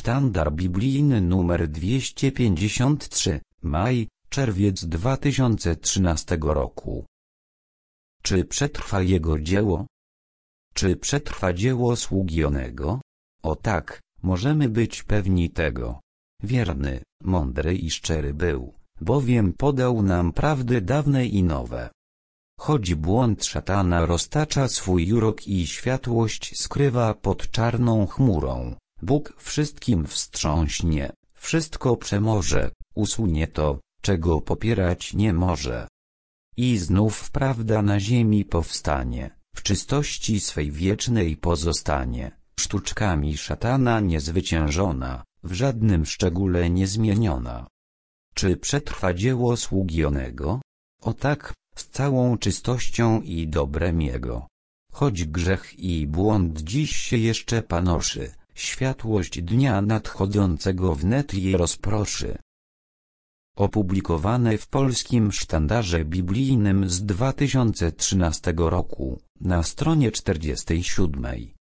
Sztandar biblijny numer 253, maj, czerwiec 2013 roku. Czy przetrwa jego dzieło? Czy przetrwa dzieło sługi onego? O tak, możemy być pewni tego. Wierny, mądry i szczery był, bowiem podał nam prawdy dawne i nowe. Choć błąd szatana roztacza swój urok i światłość skrywa pod czarną chmurą, Bóg wszystkim wstrząśnie, wszystko przemoże, usunie to, czego popierać nie może. I znów prawda na ziemi powstanie, w czystości swej wiecznej pozostanie, sztuczkami szatana niezwyciężona, w żadnym szczególe niezmieniona. Czy przetrwa dzieło sługi onego? O tak, z całą czystością i dobrem jego. Choć grzech i błąd dziś się jeszcze panoszy, światłość dnia nadchodzącego wnet je rozproszy. Opublikowane w Polskim Sztandarze Biblijnym z 2013 roku, na stronie 47.